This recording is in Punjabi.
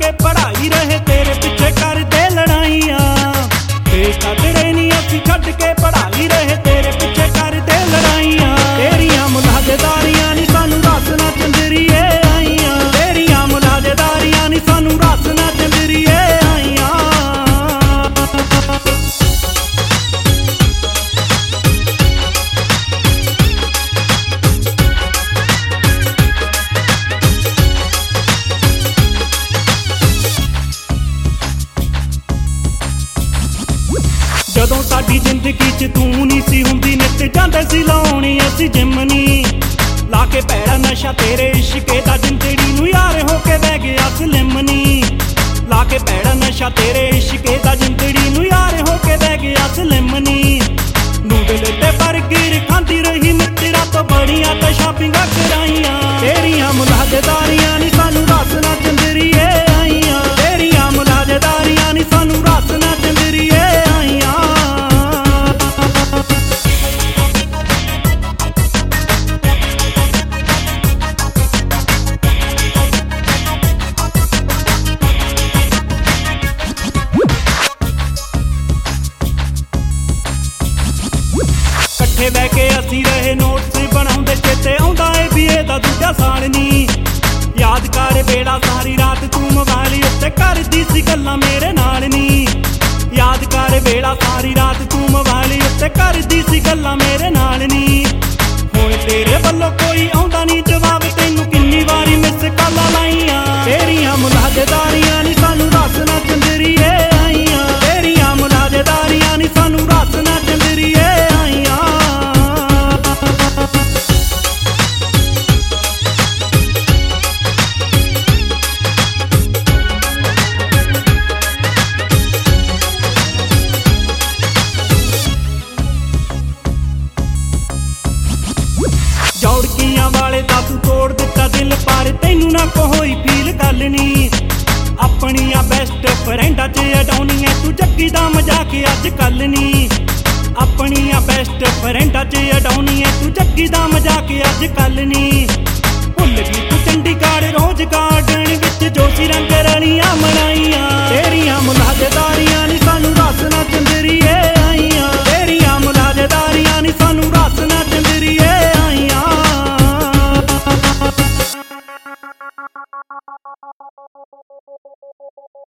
के पढ़ाई रहे तेरे पिछे कर दे लड़ाइयां। बेकदरे नी असी छड्ड के पढ़ाई रहे तेरे पिछे कर दे लड़ाइयां। तेरियां मुलाजेदारियां नी सानू रस ना चंदरिए आईयां। तेरियां मुलाजेदारियां नी सानू रस ना चंदरिए आईयां। ਜਦੋਂ ਸਾਡੀ ਜ਼ਿੰਦਗੀ 'ਚ ਤੂੰ ਨਹੀਂ ਸੀ ਹੁੰਦੀ ਨਿੱਤ ਜਾਂਦੇ ਸੀ ਲਾਉਣੀ ਅਸੀਂ ਜਿੰਮ ਨੀ। ਲਾ ਕੇ ਭੈੜਾ ਨਸ਼ਾ ਤੇਰੇ ਇਸ਼ਕੇ ਦਾ ਜਿੰਦੜੀ ਨੂੰ ਯਾਰ ਹੋ ਕੇ ਬਹਿ ਗਿਆ ਸਲਿਮ ਨੀ। ਲਾ ਕੇ ਭੈੜਾ ਨਸ਼ਾ ਤੇਰੇ ਇਸ਼ਕੇ ਦਾ ਜਿੰਦੜੀ ਨੂੰ ਯਾਰ ਹੋ ਕੇ ਬਹਿ ਗਿਆ ਸਲਿਮ ਨੀ। ਨੂਡਲ ਤੇ ਬਰਗਰ ਖਾਂਦੀ ਰਹੀ ਮਿੱਤਰਾਂ ਤੋਂ ਬੜੀਆਂ ਤੇ ਸ਼ਾਪਿੰਗਾਂ ਕਰਾਈਆਂ। ਤੇਰੀਆਂ ਮੁਲਾਜ਼ੇਦਾਰੀਆਂ ਨੀ ਸਾਨੂੰ ਰਸ ਨਾ ਚੰਦਰੀਏ ਆਈਆਂ। ਤੇਰੀਆਂ ਮੁਲਾਜ਼ੇਦਾਰੀਆਂ ਨੀ ਸਾਨੂੰ ਰਸ ਨਾ ਚੰਦਰੀਏ ਆਈਆਂ। ਇਕੱਠੇ ਬਹਿ ਕੇ ਅਸੀਂ ਰਹੇ ਨੋਟਸ ਬਣਾਉਂਦੇ ਚੇਤੇ ਆਉਂਦਾ ਏ ਵੀ ਇਹਦਾ ਦੂਜਾ ਸਾਲ ਨੀ। ਯਾਦ ਕਰ ਵੇਲਾ ਸਾਰੀ ਰਾਤ ਤੂੰ ਮੋਬਾਈਲ ਉੱਤੇ ਕਰਦੀ ਸੀ ਗੱਲਾਂ ਮੇਰੇ ਨਾਲ ਨੀ। ਯਾਦ ਕਰ ਵੇਲਾ ਸਾਰੀ ਰਾਤ ਤੂੰ ਮੋਬਾਈਲ ਉੱਤੇ ਕਰਦੀ ਸੀ ਗੱਲਾਂ ਮੇਰੇ ਨਾਲ ਨੀ। ਹੁਣ ਤੇਰੇ ਵੱਲੋਂ ਕੋਈ ਆਉਂਦਾ ਨੀ ਜਵਾਬ ਤੈਨੂੰ ਕਿੰਨੀ ਵਾਰੀ ਮਿਸ ਕਾਲਾਂ ਲਾਈਆਂ। ਤੇਰੀਆਂ ਮੁਲਾਜ਼ੇਦਾਰੀਆਂ ਨੀ ਸਾਨੂੰ ਰਸ ਨਾ ਚੰਦਰੀਏ ਆਈਆਂ। ਤੇਰੀਆਂ ਮੁਲਾਜ਼ੇਦਾਰੀਆਂ ਨੀ ਸਾਨੂੰ ਰਸ ਨਾ ਚੰਦਰੀਏ ਆਈਆਂ। ਜੌੜਕੀਆਂ ਵਾਲੇ ਦਾ ਤੂੰ ਤੋੜ ਦਿੱਤਾ ਦਿਲ ਪਰ ਤੈਨੂੰ ਨਾ ਕੋਈ ਫੀਲ ਗੱਲ ਨੀ। ਆਪਣੀਆਂ ਬੈਸਟ ਫਰੈਂਡਾਂ 'ਚ ਅਡਾਉਣੀ ਐ ਤੂੰ ਜੱਗੀ ਦਾ ਮਜ਼ਾਕ ਅੱਜ ਕੱਲ ਨੀ। ਆਪਣੀਆਂ ਬੈਸਟ ਫਰੈਂਡਾਂ 'ਚ ਅਡਾਉਣੀ ਐ ਤੂੰ ਜੱਗੀ ਦਾ ਮਜ਼ਾਕ ਅੱਜ ਕੱਲ ਨੀ। ਭੁੱਲ ਗਈ ਤੂੰ ਚੰਡੀਗੜ੍ਹ ਰੋਜ਼ ਗਾਰਡਨ ਵਿੱਚ ਜੋ ਸੀ ਰੰਗ ਰਲੀਆਂ ਮਨਾਈਆਂ। ਤੇਰੀਆਂ ਮੁਲਾਜ਼ੇਦਾਰੀਆਂ